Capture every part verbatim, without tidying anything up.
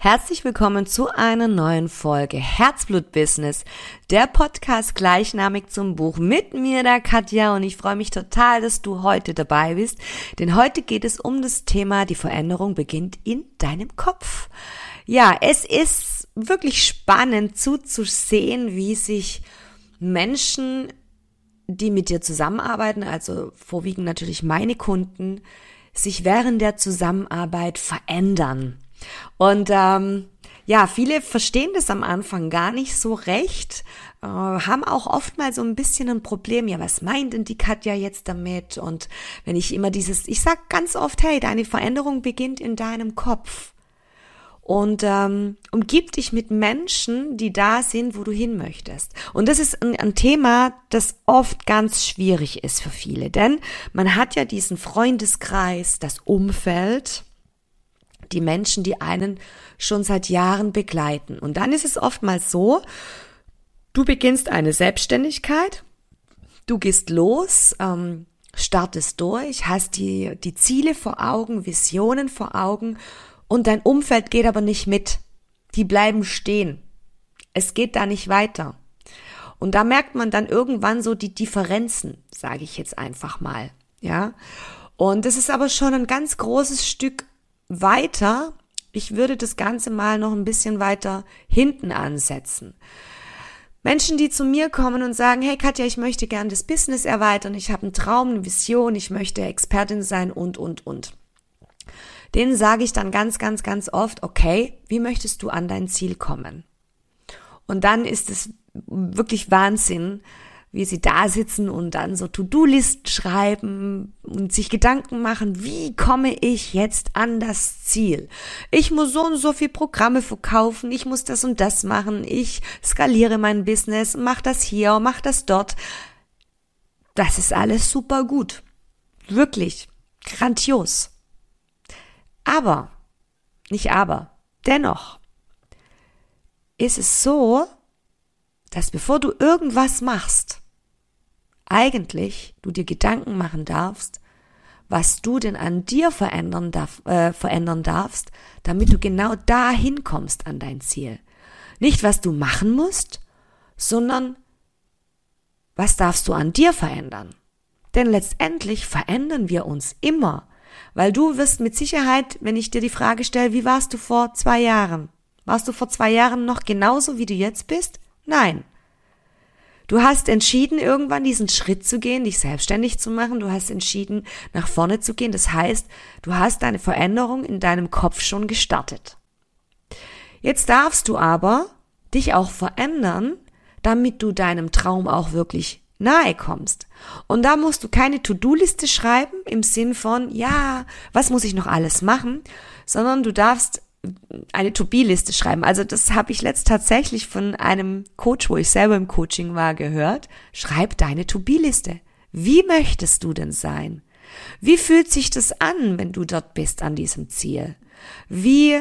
Herzlich willkommen zu einer neuen Folge Herzblut Business, der Podcast gleichnamig zum Buch mit mir, der Katja, und ich freue mich total, dass du heute dabei bist, denn heute geht es um das Thema, die Veränderung beginnt in deinem Kopf. Ja, es ist wirklich spannend zuzusehen, wie sich Menschen, die mit dir zusammenarbeiten, also vorwiegend natürlich meine Kunden, sich während der Zusammenarbeit verändern. Und ähm, ja, viele verstehen das am Anfang gar nicht so recht, äh, haben auch oftmals so ein bisschen ein Problem, ja, was meint denn die Katja jetzt damit? Und wenn ich immer dieses, ich sag ganz oft, hey, deine Veränderung beginnt in deinem Kopf. Und ähm, umgib dich mit Menschen, die da sind, wo du hin möchtest. Und das ist ein, ein Thema, das oft ganz schwierig ist für viele, denn man hat ja diesen Freundeskreis, das Umfeld, die Menschen, die einen schon seit Jahren begleiten. Und dann ist es oftmals so, du beginnst eine Selbstständigkeit, du gehst los, ähm, startest durch, hast die, die Ziele vor Augen, Visionen vor Augen und dein Umfeld geht aber nicht mit. Die bleiben stehen. Es geht da nicht weiter. Und da merkt man dann irgendwann so die Differenzen, sage ich jetzt einfach mal. Ja. Und das ist aber schon ein ganz großes Stück weiter. Ich würde das Ganze mal noch ein bisschen weiter hinten ansetzen. Menschen, die zu mir kommen und sagen, hey Katja, ich möchte gerne das Business erweitern, ich habe einen Traum, eine Vision, ich möchte Expertin sein und, und, und. Denen sage ich dann ganz, ganz, ganz oft, okay, wie möchtest du an dein Ziel kommen? Und dann ist es wirklich Wahnsinn, wie sie da sitzen und dann so To-Do-Listen schreiben und sich Gedanken machen, wie komme ich jetzt an das Ziel? Ich muss so und so viel Programme verkaufen, ich muss das und das machen, ich skaliere mein Business, mach das hier, mach das dort. Das ist alles super gut. Wirklich grandios. Aber, nicht aber, dennoch ist es so, dass bevor du irgendwas machst, eigentlich du dir Gedanken machen darfst, was du denn an dir verändern, darf, äh, verändern darfst, damit du genau dahin kommst an dein Ziel. Nicht, was du machen musst, sondern was darfst du an dir verändern. Denn letztendlich verändern wir uns immer, weil du wirst mit Sicherheit, wenn ich dir die Frage stelle, wie warst du vor zwei Jahren? Warst du vor zwei Jahren noch genauso, wie du jetzt bist? Nein. Du hast entschieden, irgendwann diesen Schritt zu gehen, dich selbstständig zu machen. Du hast entschieden, nach vorne zu gehen. Das heißt, du hast deine Veränderung in deinem Kopf schon gestartet. Jetzt darfst du aber dich auch verändern, damit du deinem Traum auch wirklich nahe kommst. Und da musst du keine To-Do-Liste schreiben im Sinn von, ja, was muss ich noch alles machen, sondern du darfst eine To-Be-Liste schreiben. Also das habe ich letzt tatsächlich von einem Coach, wo ich selber im Coaching war, gehört. Schreib deine To-Be-Liste. Wie möchtest du denn sein? Wie fühlt sich das an, wenn du dort bist an diesem Ziel? Wie,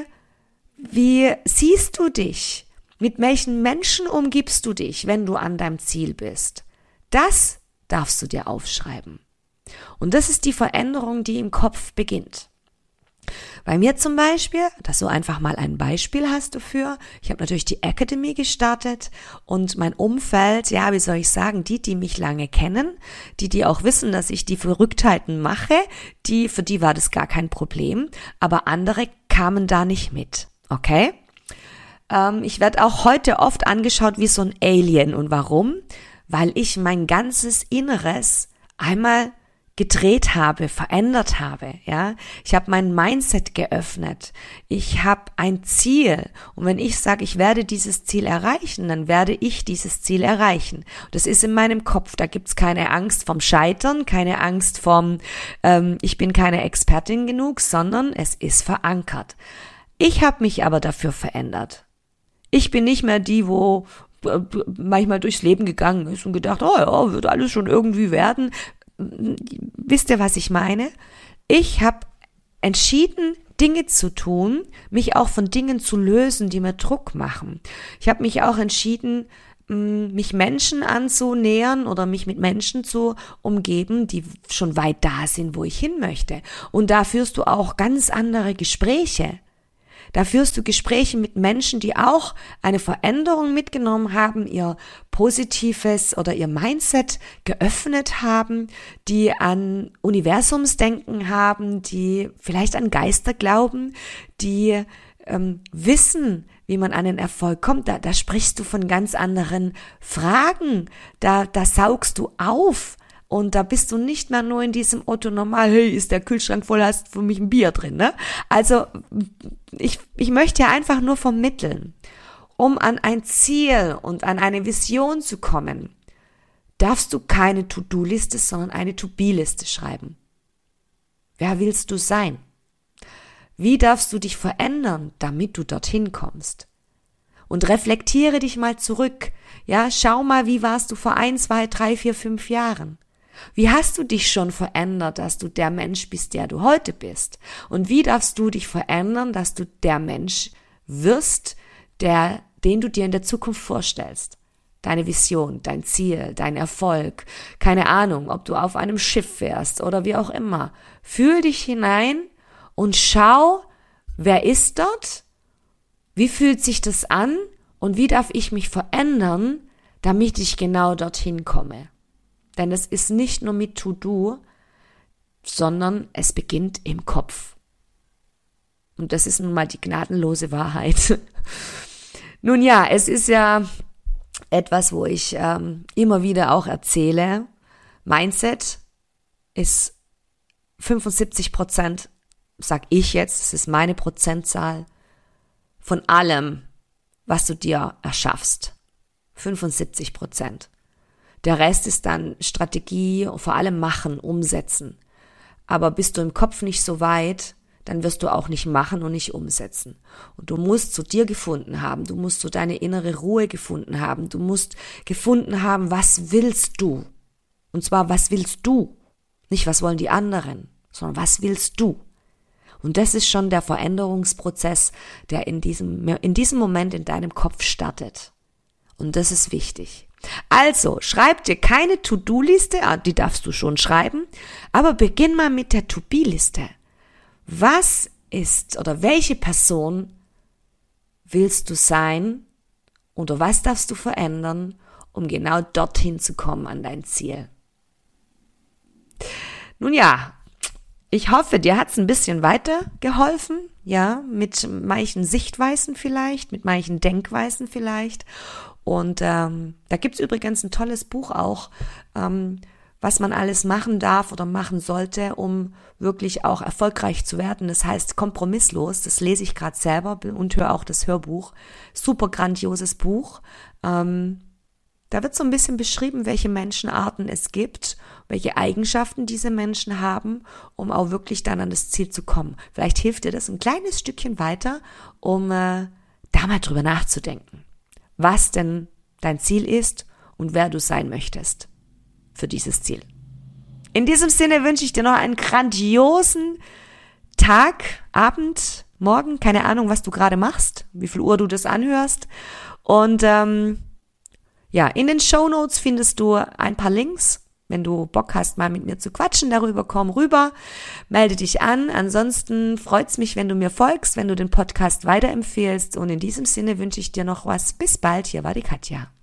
wie siehst du dich? Mit welchen Menschen umgibst du dich, wenn du an deinem Ziel bist? Das darfst du dir aufschreiben. Und das ist die Veränderung, die im Kopf beginnt. Bei mir zum Beispiel, dass du einfach mal ein Beispiel hast dafür. Ich habe natürlich die Academy gestartet und mein Umfeld, ja, wie soll ich sagen, die, die mich lange kennen, die, die auch wissen, dass ich die Verrücktheiten mache, die, für die war das gar kein Problem, aber andere kamen da nicht mit, okay? Ähm, ich werde auch heute oft angeschaut wie so ein Alien. Und warum? Weil ich mein ganzes Inneres einmal gedreht habe, verändert habe, ja. Ich habe mein Mindset geöffnet. Ich habe ein Ziel. Und wenn ich sage, ich werde dieses Ziel erreichen, dann werde ich dieses Ziel erreichen. Das ist in meinem Kopf. Da gibt's keine Angst vom Scheitern, keine Angst vom, ähm, ich bin keine Expertin genug, sondern es ist verankert. Ich habe mich aber dafür verändert. Ich bin nicht mehr die, wo manchmal durchs Leben gegangen ist und gedacht, oh ja, wird alles schon irgendwie werden. Wisst ihr, was ich meine? Ich habe entschieden, Dinge zu tun, mich auch von Dingen zu lösen, die mir Druck machen. Ich habe mich auch entschieden, mich Menschen anzunähern oder mich mit Menschen zu umgeben, die schon weit da sind, wo ich hin möchte. Und da führst du auch ganz andere Gespräche. Da führst du Gespräche mit Menschen, die auch eine Veränderung mitgenommen haben, ihr positives oder ihr Mindset geöffnet haben, die an Universumsdenken haben, die vielleicht an Geister glauben, die ähm, wissen, wie man an den Erfolg kommt. Da, da sprichst du von ganz anderen Fragen, da, da saugst du auf. Und da bist du nicht mehr nur in diesem Otto normal, hey, ist der Kühlschrank voll, hast für mich ein Bier drin, ne? Also, ich, ich möchte ja einfach nur vermitteln, um an ein Ziel und an eine Vision zu kommen, darfst du keine To-Do-Liste, sondern eine To-Be-Liste schreiben. Wer willst du sein? Wie darfst du dich verändern, damit du dorthin kommst? Und reflektiere dich mal zurück. Ja, schau mal, wie warst du vor ein, zwei, drei, vier, fünf Jahren? Wie hast du dich schon verändert, dass du der Mensch bist, der du heute bist? Und wie darfst du dich verändern, dass du der Mensch wirst, der, den du dir in der Zukunft vorstellst? Deine Vision, dein Ziel, dein Erfolg, keine Ahnung, ob du auf einem Schiff fährst oder wie auch immer. Fühl dich hinein und schau, wer ist dort? Wie fühlt sich das an? Und wie darf ich mich verändern, damit ich genau dorthin komme? Denn es ist nicht nur mit To-Do, sondern es beginnt im Kopf. Und das ist nun mal die gnadenlose Wahrheit. Nun ja, es ist ja etwas, wo ich ähm, immer wieder auch erzähle. Mindset ist fünfundsiebzig Prozent, sag ich jetzt, das ist meine Prozentzahl, von allem, was du dir erschaffst. fünfundsiebzig Prozent. Der Rest ist dann Strategie, vor allem machen, umsetzen. Aber bist du im Kopf nicht so weit, dann wirst du auch nicht machen und nicht umsetzen. Und du musst zu dir gefunden haben, du musst zu deine innere Ruhe gefunden haben, du musst gefunden haben, was willst du? Und zwar, was willst du? Nicht, was wollen die anderen, sondern was willst du? Und das ist schon der Veränderungsprozess, der in diesem, in diesem Moment in deinem Kopf startet. Und das ist wichtig. Also, schreib dir keine To-Do-Liste, die darfst du schon schreiben, aber beginn mal mit der To-Be-Liste. Was ist oder welche Person willst du sein oder was darfst du verändern, um genau dorthin zu kommen an dein Ziel? Nun ja, ich hoffe, dir hat's ein bisschen weitergeholfen, ja, mit manchen Sichtweisen vielleicht, mit manchen Denkweisen vielleicht. Und ähm, da gibt's übrigens ein tolles Buch auch, ähm, was man alles machen darf oder machen sollte, um wirklich auch erfolgreich zu werden. Das heißt Kompromisslos, das lese ich gerade selber und höre auch das Hörbuch. Super grandioses Buch. Ähm, da wird so ein bisschen beschrieben, welche Menschenarten es gibt, welche Eigenschaften diese Menschen haben, um auch wirklich dann an das Ziel zu kommen. Vielleicht hilft dir das ein kleines Stückchen weiter, um äh, da mal drüber nachzudenken, was denn dein Ziel ist und wer du sein möchtest für dieses Ziel. In diesem Sinne wünsche ich dir noch einen grandiosen Tag, Abend, Morgen, keine Ahnung, was du gerade machst, wie viel Uhr du das anhörst. Und ähm, ja, in den Shownotes findest du ein paar Links. Wenn du Bock hast, mal mit mir zu quatschen darüber, komm rüber, melde dich an. Ansonsten freut's mich, wenn du mir folgst, wenn du den Podcast weiterempfehlst. Und in diesem Sinne wünsche ich dir noch was. Bis bald. Hier war die Katja.